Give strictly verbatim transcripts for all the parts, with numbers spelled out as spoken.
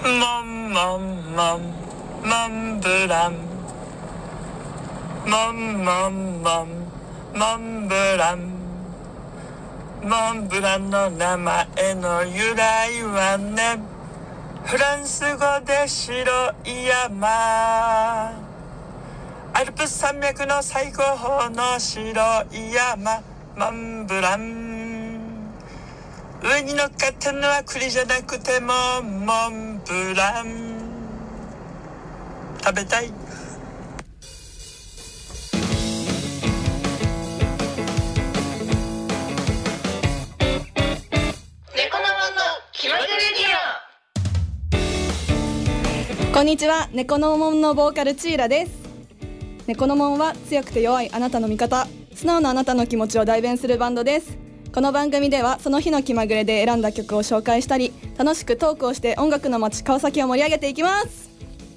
モンモンモンモンブランモンモンモンモンブランモンブランの名前の由来はね、フランス語で白い山、アルプス山脈の最高峰の白い山、モンブラン。上に乗っかってるのは栗じゃなくてもモンブラン。食べたい。 こんにちは、猫の門のボーカルチーラです。猫の門は強くて弱いあなたの味方、素直なあなたの気持ちを代弁するバンドです。この番組ではその日の気まぐれで選んだ曲を紹介したり、楽しくトークをして音楽の街川崎を盛り上げていきます。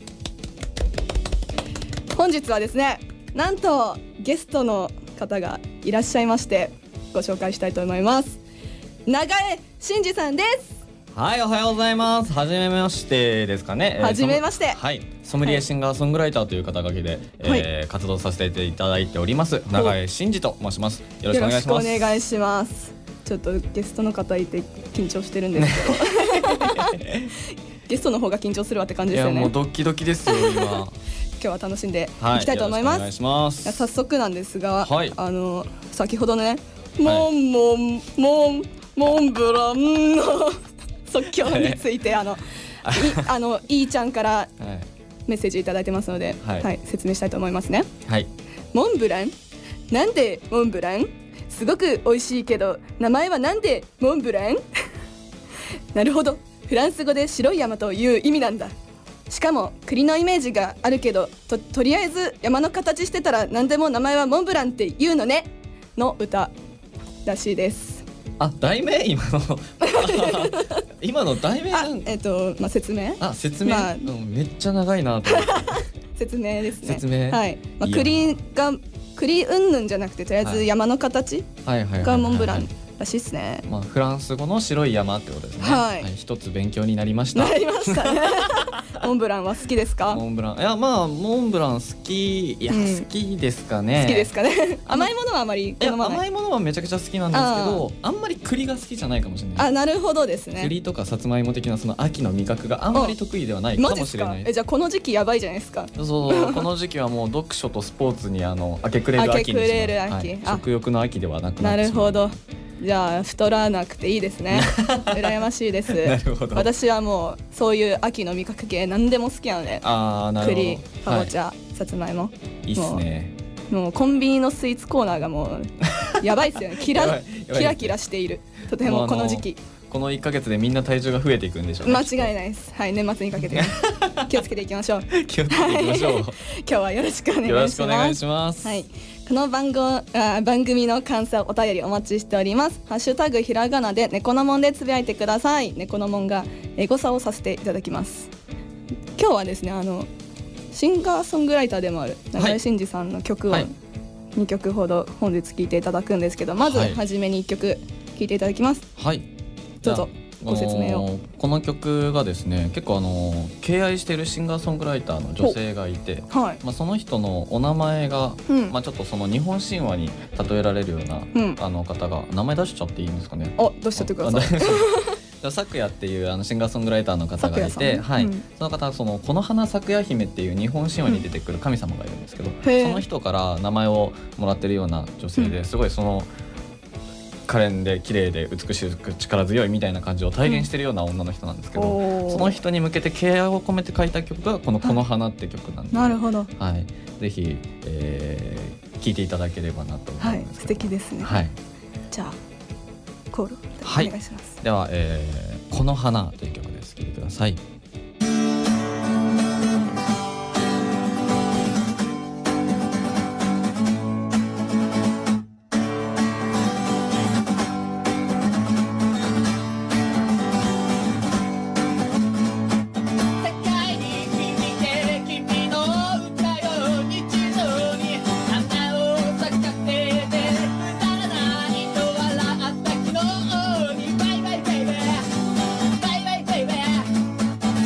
本日はですね、なんとゲストの方がいらっしゃいましてご紹介したいと思います。長江真司さんです。 はい、おはようございます。はじめましてですかね。 はじめまして。 はい、ソムリエシンガーソングライターという肩書きで、はいえー、活動させていただいております長江真司と申します。よろしくお願いします。 よろしくお願いします。ちょっとゲストの方いて緊張してるんですけどゲストの方が緊張するわって感じですよね。 いやもうドキドキですよ今今日は楽しんでいきたいと思います。 はい、よろしくお願いします。 早速なんですが、 はい、 あの先ほどね、モンモンモンモンブランの即興についてあのいあのいーちゃんからメッセージいただいてますので、はいはい、説明したいと思いますね。 はい、 モンブラン、なんでモンブラン、すごく美味しいけど名前はなんでモンブランなるほど、フランス語で白い山という意味なんだ。しかも栗のイメージがあるけど と, とりあえず山の形してたら何でも名前はモンブランって言うのねの歌らしいです。 あ、題名今の今の題名なんえっ、ー、とまあ説明あ説明、まあ、めっちゃ長いなと思って説明ですね。 説明はい、まあ、栗が栗うんぬんじゃなくてとりあえず山の形がモンブランらしいですね。 まあフランス語の白い山ってことですね。 はい、 はい、一つ勉強になりました。 なりましたねモンブランは好きですか？ モンブラン、いやまあモンブラン好き、いや、うん、好きですかね。 好きですかね甘いものはあまり好まない。 甘いものはめちゃくちゃ好きなんですけど、あんまり栗が好きじゃないかもしれない。 あ、なるほどですね。 栗とかさつまいも的なその秋の味覚があんまり得意ではないかもしれない。 え、じゃあこの時期やばいじゃないですか。 そうそうこの時期はもう読書とスポーツにあの明け暮れる秋にします。明け暮れる秋、はい、食欲の秋ではなくなってしまう。 なるほど。じゃあ太らなくていいですね羨ましいですなるほど。 私はもうそういう秋の味覚系何でも好きなので、 あ、なるほど。 栗、かぼちゃ、はい、さつまいも、 いいっすね。 もう、もうコンビニのスイーツコーナーがもうやばいっすよねキラキラキラしている。とてもこの時期、 このいっかげつでみんな体重が増えていくんでしょうね。 間違いないです。はい、年末にかけて気をつけていきましょう気をつけていきましょう、はい、 今日はよろしくお願いします。 よろしくお願いします。 はい、この番号あ番組の感想お便りお待ちしております。ハッシュタグひらがなで猫のもんでつぶやいてください。猫のもんがエゴサをさせていただきます。今日はですね、あのシンガーソングライターでもある長江真司さんの曲をにきょくほど本日聴いていただくんですけど、まずはじめにいっきょく聴いていただきます。 はい、 どうぞご説明を。 この曲がですね、結構あの敬愛しているシンガーソングライターの女性がいて、はい、まあ、その人のお名前が、うん、まあ、ちょっとその日本神話に例えられるような、うん、あの方が名前出しちゃっていいんですかね。 あ、出しちゃってください咲夜っていうあのシンガーソングライターの方がいて、はい、うん、その方はそのこの花咲夜姫っていう日本神話に出てくる神様がいるんですけど、うん、その人から名前をもらってるような女性で、すごいその可憐で綺麗で美しく力強いみたいな感じを体現してるような女の人なんですけど、うん、その人に向けて敬愛を込めて書いた曲がこのこの花って曲なんで、 なるほど、 はい、ぜひ、えー、聴いていただければなと思います。はい、 素敵ですね。 はい、 じゃあコールお願いします。 はい、では、えー、この花という曲です。聴いてください。 バイバイ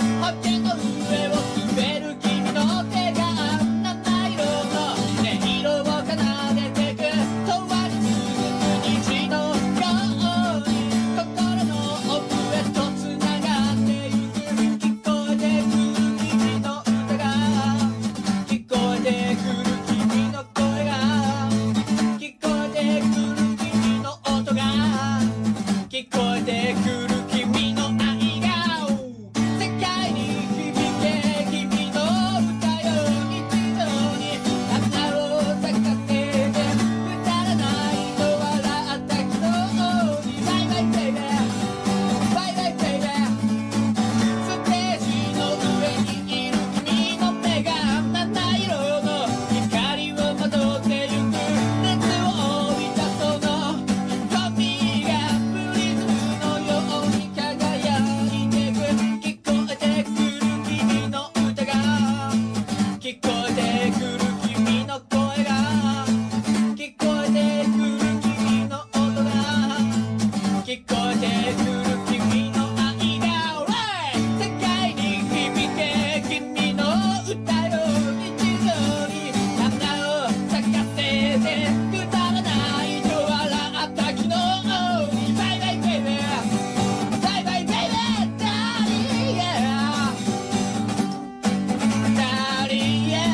聞こえてくる君の愛が世界に響け君の歌よ日常に花を咲かせてくだらないと笑った昨日にバイバイベイベーバイバイベイベーステージの上にいる君の目が七色の光をまとってゆく熱を帯びたその瞳がプリズムのように輝いてく聞こえてくる君の歌が聞こえてくる君の声が聞こえてくる君の音が聞こえてくる君の愛が世界に響け君の歌よ日常に花を咲かせてくだらないと笑った昨日にバイバイベイベーバイバイベイベーダーリーヤーダーリーヤ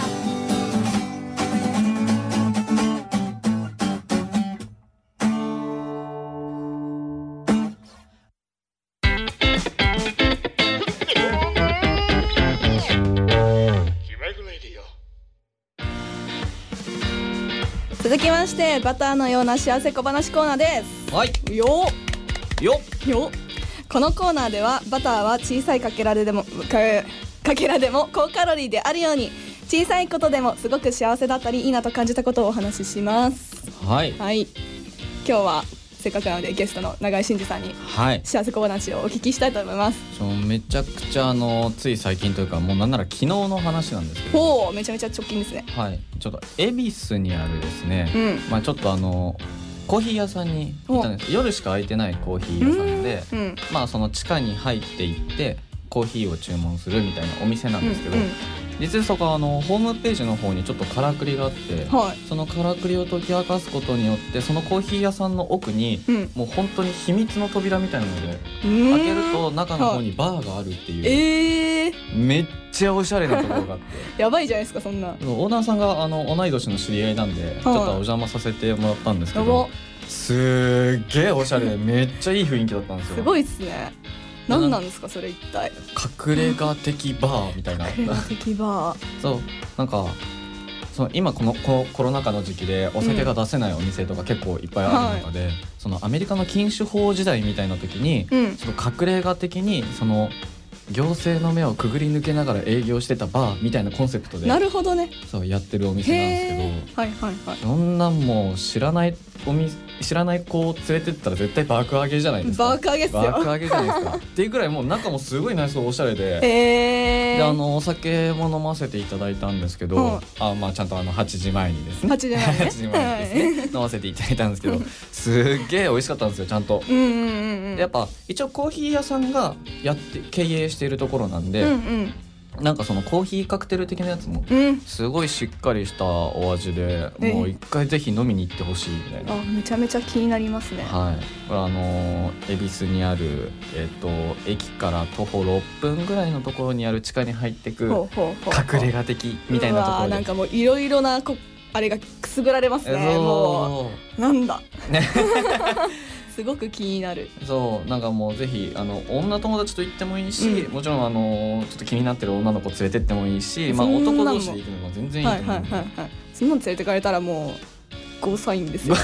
続きましてバターのような幸せ小話コーナーではいすよよよこのコーナーではバターは小さいかけらでもかかけらでも高カロリーであるように小さいことでもすごく幸せだったりいいなと感じたことをお話ししますはいはい今日はせっかくなのでゲストの永井真司さんにはい幸せ小話をお聞きしたいと思いますちょめちゃくちゃあのつい最近というかもうなんなら昨日の話なんですけどほうめちゃめちゃ直近ですねはいちょっと恵比寿にあるですね、 うんまあちょっとあのコーヒー屋さんに行ったんです夜しか開いてないコーヒー屋さんでうんうんまあその地下に入っていってコーヒーを注文するみたいなお店なんですけど、 うんうん実はそこはあのホームページの方にちょっとからくりがあって、 はいそのからくりを解き明かすことによってそのコーヒー屋さんの奥に、 うんもう本当に秘密の扉みたいなのでうん開けると中の方にバーがあるっていう、 えー、 めっちゃおしゃれなところがあってやばいじゃないですかそんなオーナーさんがあの同い年の知り合いなんで、ちょっとお邪魔させてもらったんですけやどばすっげえおしゃれでめっちゃいい雰囲気だったんですよ。 すごいっすね何なんですかそれ一体隠れ家的バーみたいな隠れ家的バーそうなんかその今このこのコロナ禍の時期でお酒が出せないお店とか結構いっぱいある中で、そのアメリカの禁酒法時代みたいな時に、 うんちょっと隠れ家的にその行政の目をくぐり抜けながら営業してたバーみたいなコンセプトでなるほどねそうやってるお店なんですけど、 はいはいはいそんなんもう知らないお店知らない子を連れてったら絶対爆上げじゃないですか。 爆上げっすよ爆上げじゃないですかっていうぐらいもう中もすごい内装おしゃれで、 へーであのお酒も飲ませていただいたんですけど、 はいあまあちゃんとあのはちじまえにですねはちじまえねはちじまえにですね、飲ませていただいたんですけどすっげえ美味しかったんですよちゃんと。 うんうんうんうんでやっぱ一応コーヒー屋さんがやって経営しているところなんで、 うんうんなんかそのコーヒーカクテル的なやつもうんすごいしっかりしたお味で、 えもう一回ぜひ飲みに行ってほしいみたいな。 あめちゃめちゃ気になりますねはい、これあのー恵比寿にある、えっと駅から徒歩ろっぷんぐらいのところにある地下に入ってくほうほうほう隠れ家的みたいなところで、 うわーなんかもういろいろなこあれがくすぐられますねもそうなんだねすごく気になるそうなんかもうぜひあの女友達と行ってもいいし、 うんもちろんあのちょっと気になってる女の子連れてってもいいし、まあ、 そんなんも男同士で行くのも全然いいと思う、 はいはいはいはいそんなの連れてかれたらもうゴーサインですよ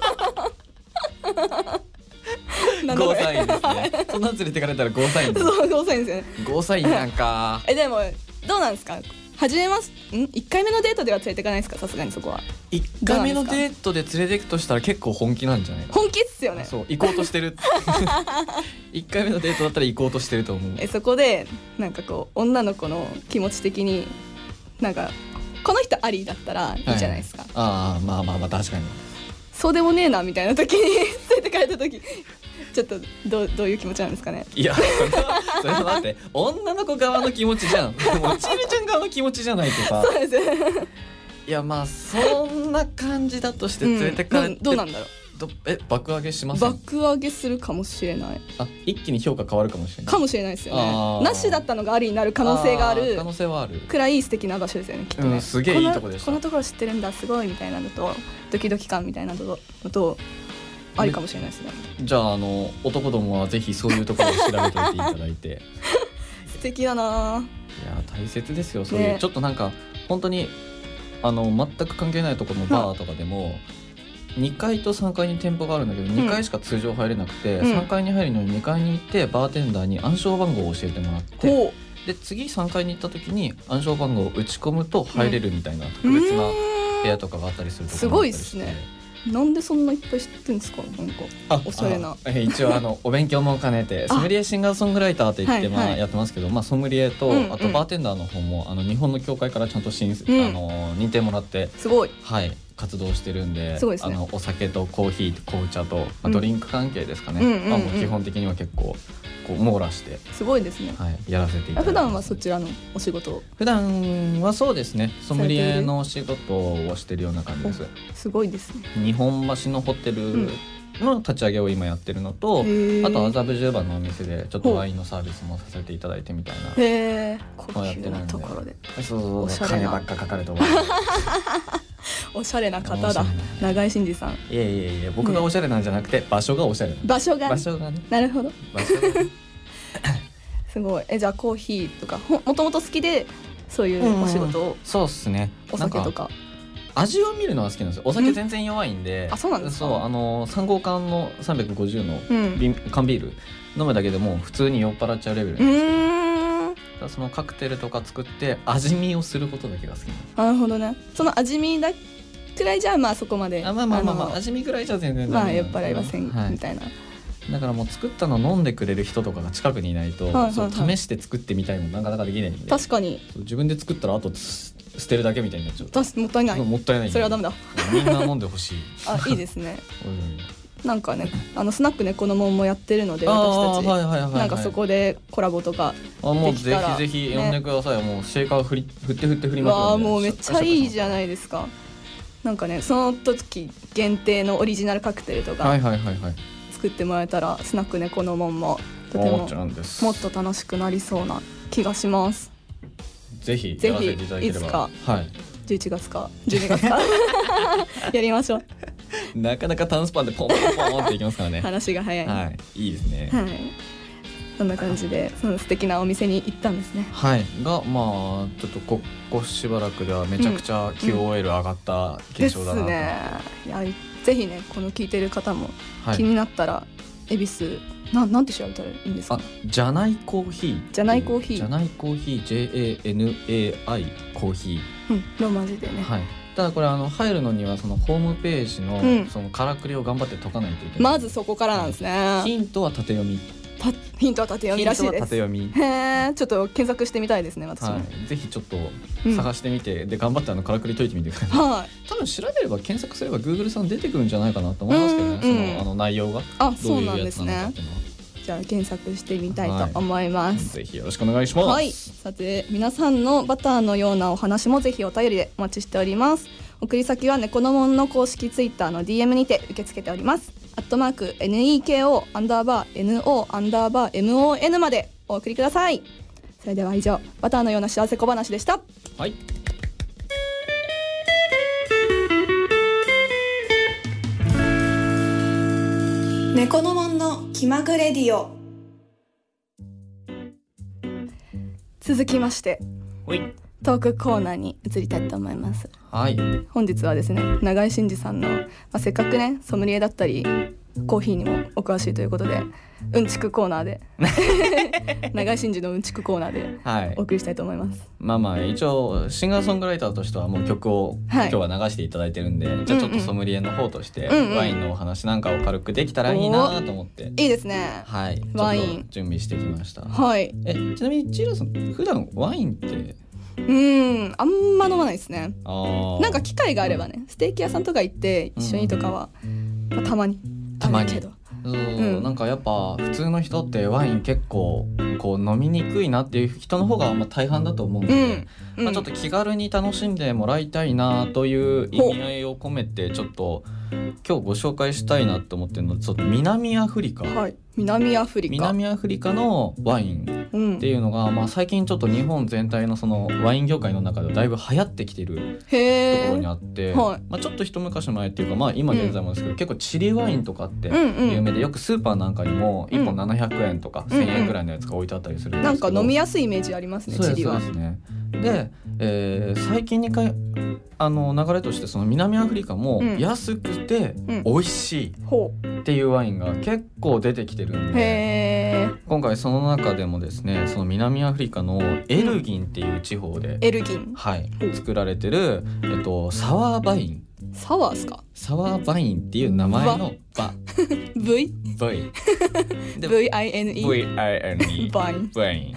なんだこれゴーサインですねそんな連れてかれたらゴーサインですそうゴーサインですよねゴーサインなんかえでもどうなんですか初めますんいっかいめのデートでは連れてかないですかさすがにそこはいっかいめのデートで連れてくとしたら結構本気なんじゃないかな。 本気っすよねそう行こうとしてるいっかいめのデートだったら行こうとしてると思う。 えそこでなんかこう女の子の気持ち的になんかこの人ありだったらいいじゃないですか、 はい、ああまあまあまあ確かにそうでもねえなみたいな時に連れてかれた時ちょっとどうどういう気持ちなんですかね。 いやそれはそれはだって女の子側の気持ちじゃんもうちびちゃん側の気持ちじゃないとさそうですよいやまあそんな感じだとして連れてかれて、 うん、どうどうなんだろうどえ爆上げしません爆上げするかもしれないあ一気に評価変わるかもしれないかもしれないですよあねーなしだったのがありになる可能性がある可能性はあるくらい素敵な場所ですよねきっとね、 うんすげえいいとこでしたこのこのところ知ってるんだすごいみたいなのとドキドキ感みたいなのとのとありかもしれないですね。 じゃあ、あの男どもはぜひそういうところを調べておいていただいて素敵だな。いや大切ですよそういう、ね、ちょっとなんか本当にあの全く関係ないところのバーとかでも、うん、にかいとさんがいに店舗があるんだけど、うん、にかいしか通常入れなくて、うん、さんがいに入るのににかいに行ってバーテンダーに暗証番号を教えてもらって、で次さんがいに行った時に暗証番号を打ち込むと入れるみたいな特別な部屋とかがあったりするところもあったりして、 すごいですね。なんでそんないっぱい知ってるんですか。なんかおしゃれな。 一応あのお勉強も兼ねてソムリエシンガーソングライターって言ってまあやってますけど、まあソムリエとあとバーテンダーの方もあの日本の協会からちゃんと申請、うん、あの認定もらってすごいはい活動してるんで、 すごいですね、 あのお酒とコーヒー紅茶と、まあ、ドリンク関係ですかね、うんうんうんうん、まあ、もう基本的には結構こう網羅してすごいですね、 はい、やらせていただいて。 普段はそちらのお仕事を普段はそうですねソムリエのお仕事をしてるような感じです。 すごいですね。 日本橋のホテルの立ち上げを今やってるのと、うん、あと麻布十番のお店でちょっとワインのサービスもさせていただいてみたいなへ高級なところで、 そうそうそう金ばっかかかると思うおしゃれな方だ永井真司さん。いやいやいや僕がおしゃれなんじゃなくて、ね、場所がおしゃれな場所が場所がねなるほど場所がすごい。えじゃあコーヒーとかもともと好きでそういうお仕事を、うんうん、 そうっすね。 お酒とか味を見るのが好きなんですよ。お酒全然弱いんで、 うん、あそうなんですか。 そうあのさん号缶のさんびゃくごじゅうの瓶、うん、缶ビール飲むだけでも普通に酔っ払っちゃうレベルなんですよ。うーんだからそのカクテルとか作って味見をすることだけが好きなんです。 なるほどね。その味見だくらいじゃまあそこまであまあまあまあ、まあ、味見くらいじゃ全然まあ酔っ払いません、はい、みたいな。 だからもう作ったの飲んでくれる人とかが近くにいないと、はいはいはい、そう試して作ってみたいもなかなかできないんで。 確かに自分で作ったらあと捨てるだけみたいになっちゃう。 もったいないもったいない。 それはダメだみんな飲んでほしいあいいですね、うん、なんかねあのスナック猫のもんもやってるので私たち、はいはいはいはい、なんかそこでコラボとかあもうぜひぜひ呼んでください、ね、もうシェイカー振り振って振って振りまくるんで。 わもうめっちゃいいじゃないですか。なんかねその時限定のオリジナルカクテルとか、はいはいはいはい、作ってもらえたらスナック猫のもんもとてももっと楽しくなりそうな気がします。 ぜひやらせていただければ。ぜひいつか、 はい、じゅういちがつかじゅうにがつかやりましょう。 なかなか短スパンでポンポンポンっていきますからね話が早い、 はい、いいですね、 はい、そんな感じでその素敵なお店に行ったんですね。 はいがまあちょっとここしばらくではめちゃくちゃ キューオーエル 上がった現象だなと、うんうん、ですね。 いやぜひねこの聞いてる方も気になったら、はい、恵比寿ななんて調べたらいいんですか。あじゃないコーヒーじゃないコーヒーじゃないコーヒー ジェーエーエヌエーアイ コーヒー、うん、ローマ字でね、 はい、ただこれあの入るのにはそのホームページ の,、うん、そのからくりを頑張って解かないといけない。 まずそこからなんですね、はい、 ヒントは縦読みたヒントは縦読みらしいです。 ヒントは縦読み。 へーちょっと検索してみたいですね私も、はい、ぜひちょっと探してみて、うん、で頑張ってあのからくり解いてみてください、はい、多分調べれば検索すれば Google さん出てくるんじゃないかなと思いますけどね、うんうん、そのあの内容がどういうやつなのかっていうのは。 じゃあ検索してみたいと思います、 はい、ぜひよろしくお願いします、 はい、さて皆さんのバターのようなお話もぜひお便りでお待ちしております。送り先は猫のもんの公式ツイッターの ディーエム にて受け付けております。アットマーク ネコ アンダーバー ノ アンダーバー モン までお送りください。それでは以上バターのような幸せ小話でした。 はい、 猫のもんの気まぐれディオ。続きましてトークコーナーに移りたいと思います。 はい、 本日はですね永井真司さんの、まあ、せっかくねソムリエだったりコーヒーにもお詳しいということでうんちくコーナーで永井真司のうんちくコーナーでお送りしたいと思います、はい、 まあまあ一応シンガーソングライターとしてはもう曲を今日は流していただいてるんで、はい、じゃあちょっとソムリエの方としてワインのお話なんかを軽くできたらいいなと思って、うんうん、 いいですね、 はい、ワイン準備してきました。 はい、 えちなみにチーラさん普段ワインってうんあんま飲まないですね。あなんか機会があればねステーキ屋さんとか行って一緒にとかは、うんまあ、たまにたまにけどそう、うん、なんかやっぱ普通の人ってワイン結構こう飲みにくいなっていう人の方がまあ大半だと思うので、うんうんまあ、ちょっと気軽に楽しんでもらいたいなという意味合いを込めてちょっと今日ご紹介したいなと思ってるのでちょっと南アフリカ、 はい、 南アフリカ南アフリカのワインっていうのが、うんまあ、最近ちょっと日本全体のそのワイン業界の中でだいぶ流行ってきてるところにあって、はいまあ、ちょっと一昔前っていうか、まあ、今現在もですけど、うん、結構チリワインとかって有名で、よくスーパーなんかにもいっぽんななひゃくえんとかせんえんぐらいのやつが置いてあったりするんですけど、 なんか飲みやすいイメージありますね。チリはそうですね。で、えー、最近にかいあの流れとしてその南アフリカも安くて美味しいっていうワインが結構出てきてるんで、へー今回その中でもですね、その南アフリカのエルギンっていう地方で、 エルギン、 はい、作られてる、えっと、サワーバインサワーですか。 サワーバインっていう名前のバ V? V V I N E V I N E バインバイン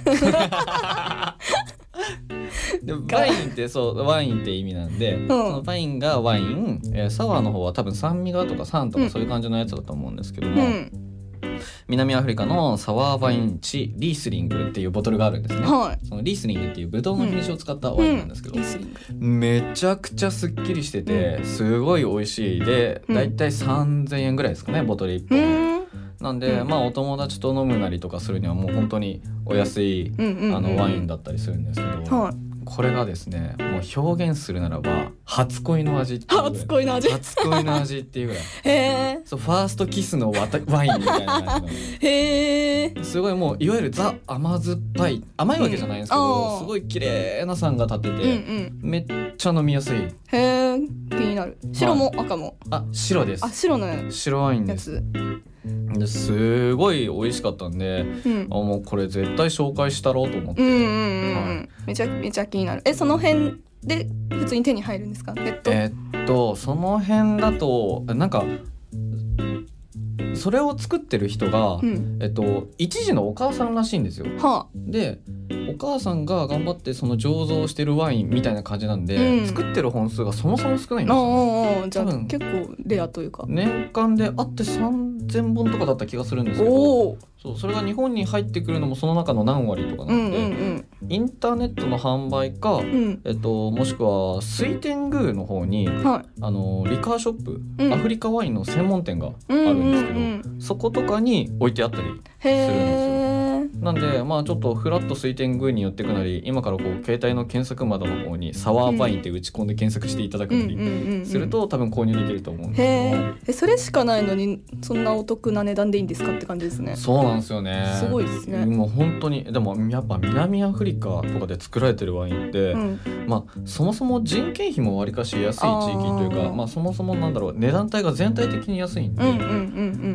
でワインってそうワインって意味なんで、うん、そのワインがワイン、えー、サワーの方は多分酸味がとか酸とかそういう感じのやつだと思うんですけども、うん、南アフリカのサワーワインチリースリングっていうボトルがあるんですね、はい、そのリースリングっていうブドウの品種を使ったワインなんですけど、うん、めちゃくちゃすっきりしててすごい美味しいで、だいたいさんぜんえんぐらいですかね、ボトルいっぽん、うんなんで、まあ、お友達と飲むなりとかするにはもう本当にお安い、うんうんうん、あのワインだったりするんですけど、はい、これがですねもう表現するならば初恋の味っていう初恋の味初恋の味っていうぐらいへーそうファーストキスのワワインみたいな感じのへーすごいもういわゆるザ甘酸っぱい甘いわけじゃないんですけど、うん、すごい綺麗な酸が立ってて、うんうん、めっちゃ飲みやすい。 へー気になる。白も赤も、 あ白です。 あ白のやつ白ワインですですごい美味しかったんで、うん、あもうこれ絶対紹介したろうと思って、うんうんうんはい、めちゃめちゃ気になる。えその辺で普通に手に入るんですか？ネットえー、っとその辺だとなんかそれを作ってる人が、うんえっと、一時のお母さんらしいんですよ、はあ、でお母さんが頑張ってその醸造してるワインみたいな感じなんで、うん、作ってる本数がそもそも少ないんですよ、ね、 じゃあ結構レアというか年間であってさんぜんぼんとかだった気がするんですけど、そうそれが日本に入ってくるのもその中の何割とかなんで、うんうんうん、インターネットの販売か、うんえっと、もしくは水天宮の方に、はい、あのリカーショップ、うん、アフリカワインの専門店があるんですけど、うんうんうん、そことかに置いてあったりするんですよ。なんでまあちょっとフラッと水天宮に寄ってくなり、今からこう携帯の検索窓の方にサワーワインって打ち込んで検索していただくなりすると多分購入できると思うんですけど、 へえそれしかないのにそんなお得な値段でいいんですかって感じですね。 そうなんですよね。 すごいですね。 もう本当にでもやっぱ南アフリカとかで作られてるワインって、うん、まあそもそも人件費もわりかし安い地域というか、まあそもそもなんだろう値段帯が全体的に安いんで、うんうんうんうん、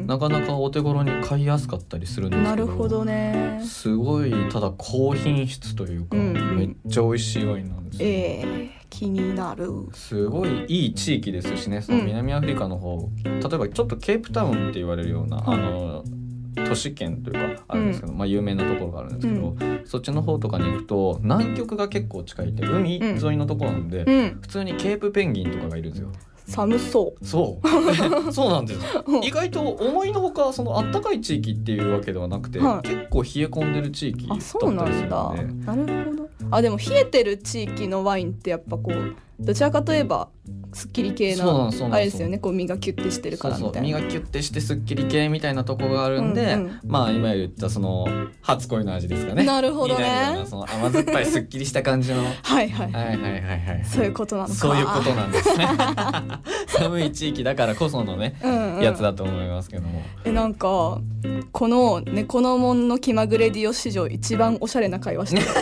なかなかお手頃に買いやすかったりするんですけど、 なるほどね。 すごいただ高品質というか、うんうん、めっちゃ美味しいワインなんですよ、 えー、気になる。 すごいいい地域ですしね、その南アフリカの方、うん、例えばちょっとケープタウンって言われるような、うん、あの都市圏というかあるんですけど、うんまあ、有名なところがあるんですけど、うん、そっちの方とかに行くと南極が結構近いって海沿いのところなんで、うん、普通にケープペンギンとかがいるんですよ。 寒そう。 そうそうなんです意外と思いのほかその暖かい地域っていうわけではなくて、はい、結構冷え込んでる地域だったりするので。あ、そうなんだ。なるほど。あでも冷えてる地域のワインってやっぱこうどちらかといえばすっきり系なあれですよね。こう身がキュッてしてるからみたいな。 そうそう身がキュッてしてすっきり系みたいなとこがあるんで、うんうん、まあ今言ったその初恋の味ですかね。 なるほどね。 その甘酸っぱいすっきりした感じのはいはいはいはいはいはい。 そういうことなのか。 そういうことなんですね。寒い地域だからこそのね、うんうん、やつだと思いますけども。 えなんかこの猫の門の気まぐれディオ史上一番おしゃれな会話してる。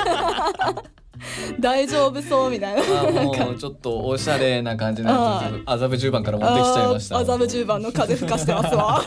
大丈夫そうみたいな。 あもうちょっとおしゃれな感じのやつ麻布十番から持ってきちゃいました。 麻布十番の風吹かしてますわ。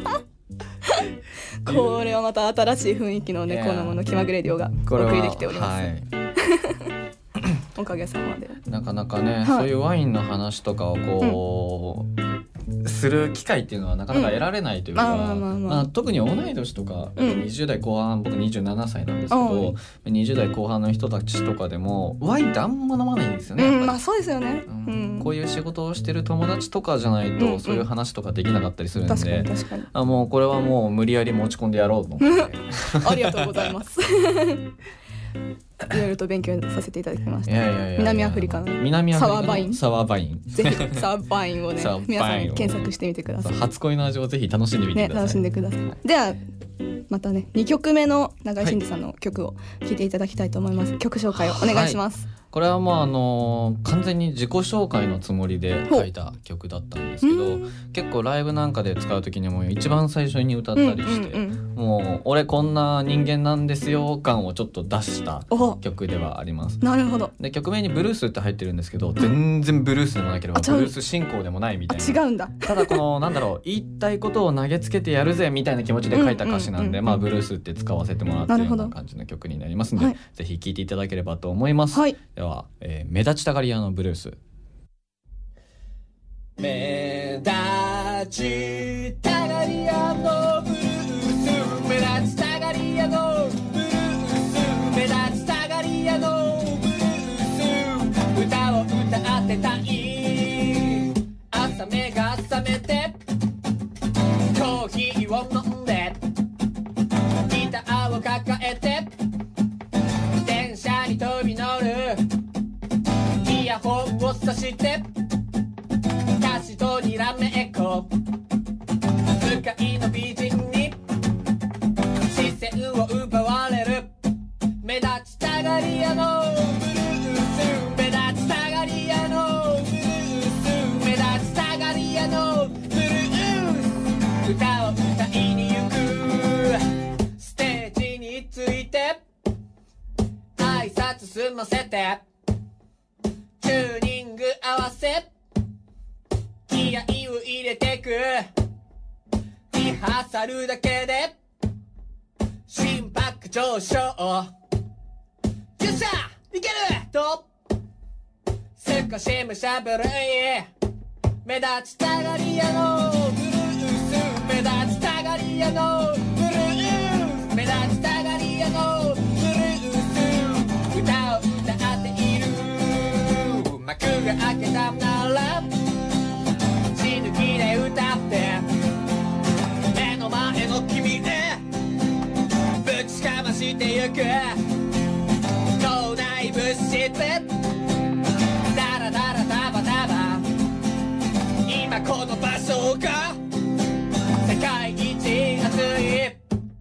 これはまた新しい雰囲気の猫の門の気まぐれディオがお送りできております。はい、おかげさまで。 なかなかね、はい、そういうワインの話とかをこう、うんする機会っていうのはなかなか得られないというか、うんまあまあまあ、特に同い年とか、うん、にじゅう代後半僕にじゅうななさいなんですけど、うん、にじゅう代後半の人たちとかでもワインってあんま飲まないんですよね、 うんまあ、そうですよね、 うん、こういう仕事をしてる友達とかじゃないと、うん、そういう話とかできなかったりするんで、確かに確かにあもうこれはもう無理やり持ち込んでやろうと思ってありがとうございますいろいろと勉強させていただきました。 いやいやいやいや南アフリカの南アフリカのサワーバインサワーバインぜひサワーバインをね皆さん検索してみてください。 初恋の味をぜひ楽しんでみてください、 ね、楽しんでください、はい、ではまたねにきょくめの永井真司さんの曲を聴いていただきたいと思います、はい、曲紹介をお願いします、はい、 これはもうあのー、完全に自己紹介のつもりで書いた曲だったんですけど、結構ライブなんかで使う時にも一番最初に歌ったりして、うんうんうん、もう俺こんな人間なんですよ感をちょっと出した曲ではあります。 なるほど。 で曲名にブルースって入ってるんですけど、全然ブルースでもなければブルース進行でもないみたいな。 違うんだ。 ただこのなんだろう言いたいことを投げつけてやるぜみたいな気持ちで書いた歌詞なんで、うんうんうんうん、まあブルースって使わせてもらってるような感じの曲になりますので、はい、ぜひ聴いていただければと思います、はい、では、えー、目立ちたがり屋のブルース。 目立ちたがり屋のブルース、目立ちたがり屋のブルース、目立ちたがり屋のブルース、歌を歌ってたい朝目が覚めてコーヒーを飲んでギターを抱えて電車に飛び乗る、イヤホンをさして歌詞とにらめっこ、使いの美人に視線を奪われる、目立ちたがり屋のブルース、目立ちたがり屋のブルース、目立ちたがり屋のブルース、歌を歌いに行く、ステージについて挨拶済ませてチューニング合わせ気合を入れてく、リハーサルだけで心拍上昇、よっしゃいけると少しむしゃぶるい、目立ちたがり屋のブルース、目立ちたがり屋のブルース、目立ちたがり屋のブルース、歌を歌っている、幕が開けたなら死ぬ気で歌って目の前の君へぶちかましてゆく、脳内物質ダラダラダバダバ、今この場所が世界一熱い、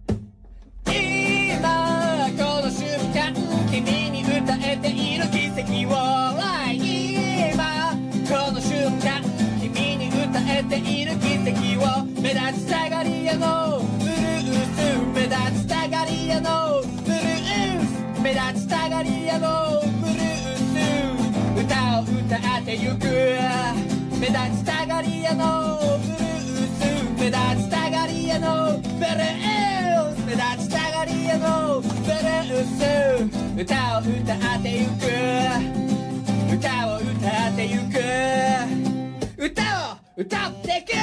今この瞬間君に歌えている奇跡を、今この瞬間君に歌えている奇跡を、目立ちたがり屋のブルース、目立ちたがり屋のブルース、目立ちたがり屋のブルース、歌を歌ってゆく、目立ちたがり屋のブルース、目立ちたがり屋のブルース、目立ちたがり屋のブルース、歌を歌ってゆく、歌を歌ってゆく、歌を歌っていく。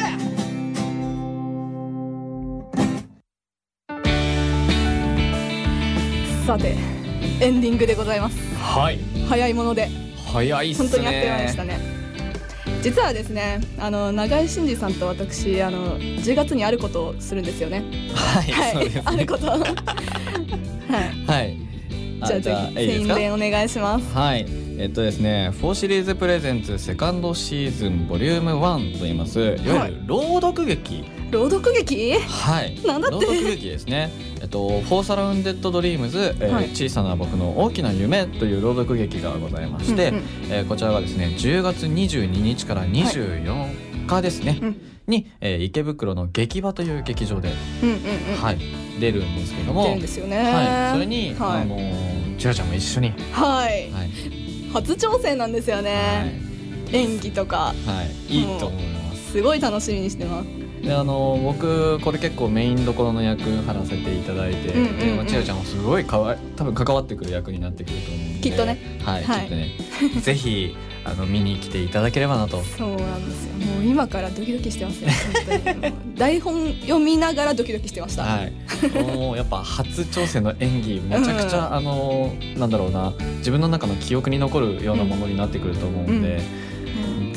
さてエンディングでございます。 はい、 早いもので早いっすね、 本当にあっという間でしたね。実はですね、あの永井真司さんと私あのじゅうがつにあることをするんですよね。 はい、はい、そうですね、 あることはい、 はい、 じゃあぜひ宣伝お願いします。 はい、えっとですね、フォーシリーズプレゼンツセカンドシーズンボリュームワンと言います、いわゆる朗読劇、 朗読劇、 はい、 なんだって、 朗読劇ですね。えっと、フォーサラウンデッドドリームズ、えーはい、小さな僕の大きな夢という朗読劇がございまして、うんうん、えー、こちらがですねじゅうがつにじゅうににちからにじゅうよっかですね、はい、に、えー、池袋の劇場という劇場で、うんうんうん、はい、出るんですけども、 出るんですよね、 はい、それに、はい、あのー、ちらちゃんも一緒に、 はい、はい、初挑戦なんですよね、はい、演技とか、 はい、いいと思います。 すごい楽しみにしてます。 であの僕これ結構メインどころの役張らせていただいて、うんうんうん、でちらちゃんもすごいかわい多分関わってくる役になってくると思うんで、 きっとね、 はい、はい、きっとねぜひあの見に来ていただければなと。 そうなんですよ、もう今からドキドキしてますね本当に台本読みながらドキドキしてました、はい、 もうやっぱ初挑戦の演技めちゃくちゃ、うん、あのなんだろうな、自分の中の記憶に残るようなものになってくると思うんで、うんうん、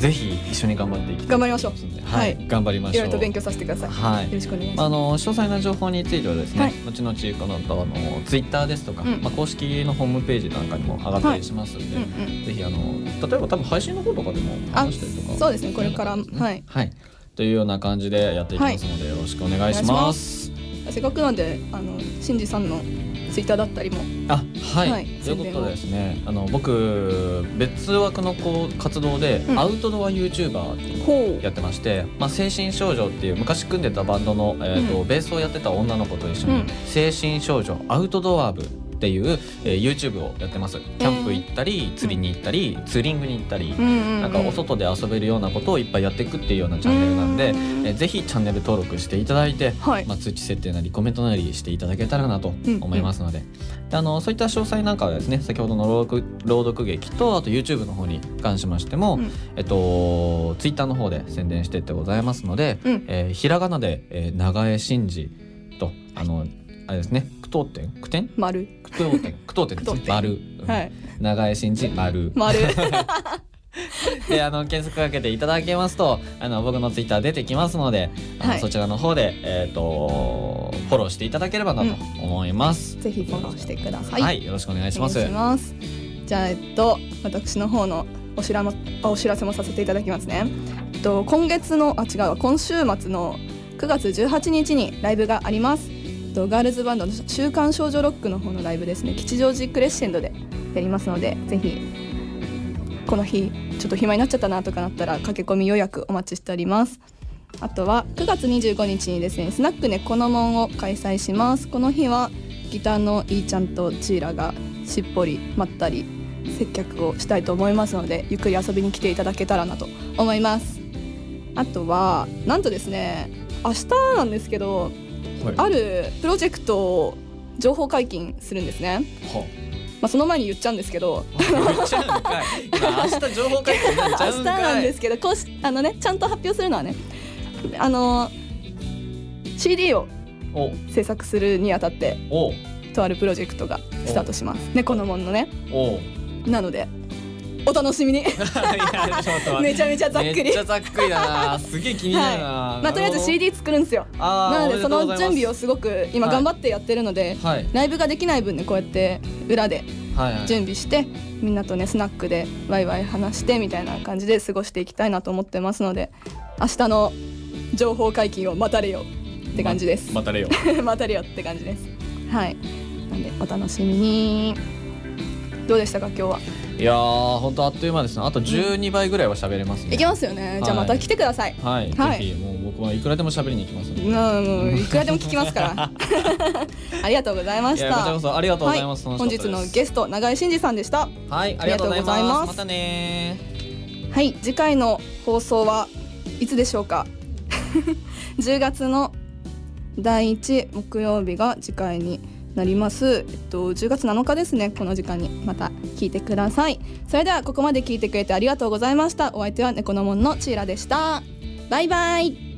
ぜひ一緒に頑張っていきたい頑張りましょう。 はい、頑張りましょう。 いろいろと勉強させてください。 はい、 よろしくお願いします。 あの詳細な情報についてはですね、 はい、 後々この後あのツイッターですとか、 うん、 まあ、公式のホームページなんかにも上がったりしますので、はい、うんうん、ぜひあの例えば多分配信の方とかでも話したりとか、 そうですね、これから、ね、はい、 はい、というような感じでやっていきますので、はい、よろしくお願いします。 せっかくなんであのしんじさんのツイッターだったりも、 あ、はい、はい、ということでですね、あの僕別枠のこう活動で、うん、アウトドア YouTuber っていうのをやってまして、まあ、精神少女っていう昔組んでたバンドの、えーとうん、ベースをやってた女の子と一緒に、うん、精神少女アウトドア部っていう、えー、YouTube をやってます。キャンプ行ったり、えー、釣りに行ったり、ツーリングに行ったり、うんうんうん、なんかお外で遊べるようなことをいっぱいやっていくっていうようなチャンネルなんで、えー、ぜひチャンネル登録していただいて、はい、まあ、通知設定なりコメントなりしていただけたらなと思いますので、うんうん、であのそういった詳細なんかはですね、先ほどの朗読、朗読劇とあと YouTube の方に関しましても、うん、えっと Twitter の方で宣伝してってございますので、うん、えー、ひらがなで、えー、長江真司とあの、はい、あれですね、句読点句点丸句読点句読点ですね、丸、 はい、 長江真司丸丸であの検索かけていただけますと、あの僕のツイッター出てきますので、あの、はい、そちらの方で、えー、とフォローしていただければなと思います、 うん、ぜひフォローしてください。 はい、よろしくお願いします。 お願いします。じゃあ、えっと、私の方のお知らもお知らせもさせていただきますね。えっと、今月のあ違うわ今週末のくがつじゅうはちにちにライブがあります。ガールズバンドの週刊少女ロックの方のライブですね、吉祥寺クレッシェンドでやりますので、ぜひこの日ちょっと暇になっちゃったなとかなったら駆け込み予約お待ちしております。あとはくがつにじゅうごにちにですね、スナックねこのもんを開催します。この日はギターのいーちゃんとチーラがしっぽりまったり接客をしたいと思いますので、ゆっくり遊びに来ていただけたらなと思います。あとはなんとですね、明日なんですけど、はい、あるプロジェクトを情報解禁するんですね。はまあ、その前に言っちゃうんですけど言っちゃうんかい今明日情報解禁になっちゃうんかい明日なんですけど、こうしあの、ね、ちゃんと発表するのはね、あの シーディー を制作するにあたってとあるプロジェクトがスタートします。ねこのもんのね。おなのでお楽しみにいやちょっとめちゃめちゃざっくりめっちゃざっくりだな、すげえ気になるな、はい、 まあ、とりあえず シーディー 作るんですよ。なのでその準備をすごく今頑張ってやってるので、はい、ライブができない分ねこうやって裏で準備して、はいはい、みんなとねスナックでワイワイ話してみたいな感じで過ごしていきたいなと思ってますので、明日の情報解禁を待たれよって感じです。 ま、待たれよ待たれよって感じです。はい、なんでお楽しみに。どうでしたか今日は。 いやー本当あっという間ですね。あとじゅうにばいぐらいは喋れますね。 いけますよね、はい、じゃあまた来てください。 はい、はい、ぜひもう僕はいくらでも喋りに行きますので、 もういくらでも聞きますからありがとうございました。 いやこちらこそありがとうございます、はい、 本日のゲスト長江真司さんでした。 はい、ありがとうございます。またね。 はい、次回の放送はいつでしょうかじゅうがつのだいいち木曜日が次回になります、えっと、じゅうがつなのかですね。この時間にまた聞いてください。それではここまで聞いてくれてありがとうございました。お相手は猫の門のチーラでした。バイバイ。